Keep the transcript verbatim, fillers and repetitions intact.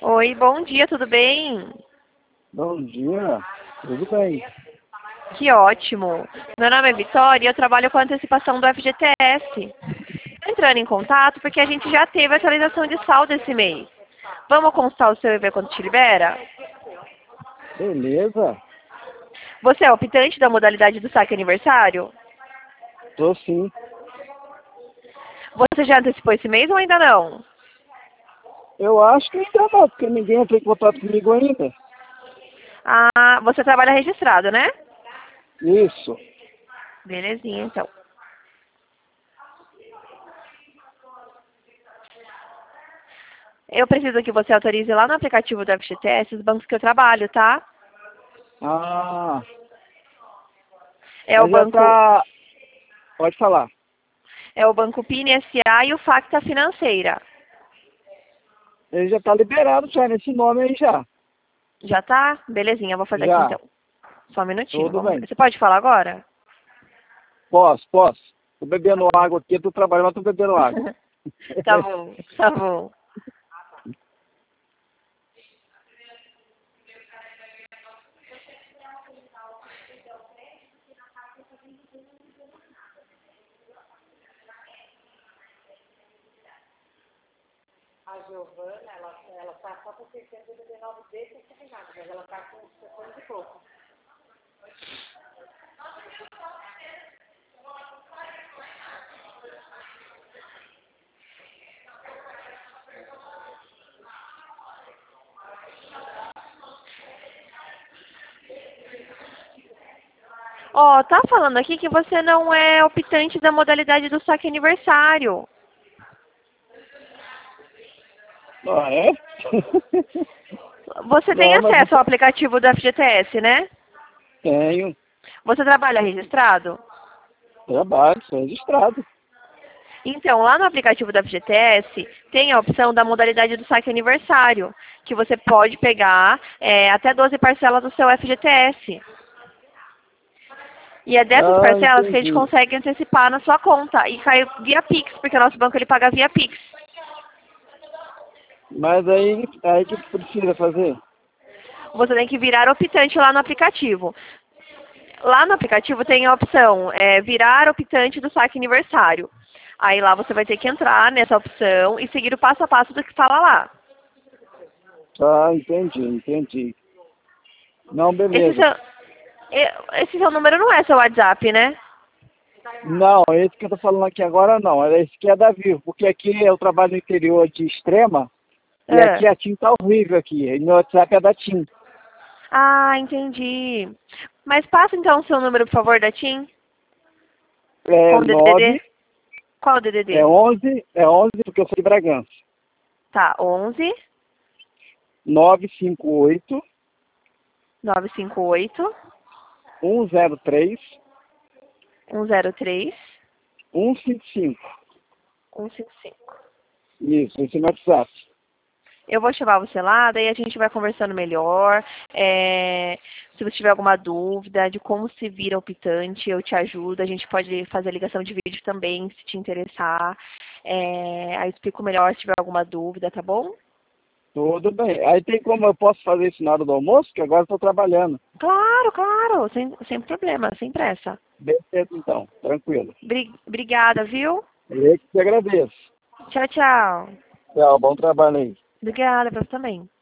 Oi, bom dia, tudo bem? Bom dia, tudo bem. Que ótimo. Meu nome é Vitória e eu trabalho com a antecipação do F G T S. Entrando em contato porque a gente já teve atualização de saldo esse mês. Vamos consultar o seu e ver quanto te libera? Beleza, Você é optante da modalidade do saque aniversário? tô sim. Você já antecipou esse mês ou ainda não? Eu acho que ainda não, porque ninguém entrou em contato comigo ainda. Ah, você trabalha registrado, né? Isso. Belezinha, então. Eu preciso que você autorize lá no aplicativo do F G T S os bancos que eu trabalho, tá? Ah, É o mas já banco, tá. Pode falar. é o banco P I N S A e o Facta Financeira. Ele já tá liberado já nesse nome aí já. Já tá? Belezinha, eu vou fazer aqui Já, então. Só um minutinho, tudo vamos ver. bem. Você pode falar agora? Posso, posso. Tô bebendo água aqui, tô trabalhando, mas tô bebendo água. Tá bom, tá bom. Ó, tá falando aqui que você não é optante da modalidade do saque aniversário. Ah, é? Você tem Não, mas acesso ao aplicativo do F G T S, né? tenho. Você trabalha registrado? Trabalho, sou registrado. Então, lá no aplicativo da F G T S, tem a opção da modalidade do saque aniversário, que você pode pegar é, até doze parcelas do seu F G T S. E é dessas Ah, parcelas que a gente entendi. consegue antecipar na sua conta e cai via Pix, porque o nosso banco ele paga via Pix. Mas aí, aí o que que precisa fazer? Você tem que virar optante lá no aplicativo. Lá no aplicativo tem a opção é, virar optante do saque aniversário. Aí lá você vai ter que entrar nessa opção e seguir o passo a passo do que fala lá. Ah, entendi, entendi. Não, Esse beleza. seu, e- esse seu número não é seu WhatsApp, né? Não, esse que eu tô falando aqui agora não. É esse que é da Vivo, porque aqui eu trabalho no interior de Extrema e É. aqui a TIM tá horrível aqui. E meu WhatsApp é da TIM. Ah, entendi. Mas passa então o seu número, por favor, da TIM, com É o D D D. nove, Qual o é D D D? onze, é onze porque eu sou de Bragança. Tá, onze, nove cinco oito, nove cinco oito, um zero três, um zero três, um cinco cinco. um cinco cinco. Isso, esse é meu WhatsApp. Eu vou chamar você lá, daí a gente vai conversando melhor. É, se você tiver alguma dúvida de como se vira optante, eu te ajudo. A gente pode fazer ligação de vídeo também, se te interessar. É, aí eu explico melhor se tiver alguma dúvida, tá bom? Tudo bem. Aí tem como eu posso fazer isso na hora do almoço? Que agora eu tô trabalhando. Claro, claro, sem, sem problema, sem pressa. Beleza, então. Tranquilo. Bri- Obrigada, viu? Eu que te agradeço. Tchau, tchau. Tchau, bom trabalho aí. Obrigada pra você também.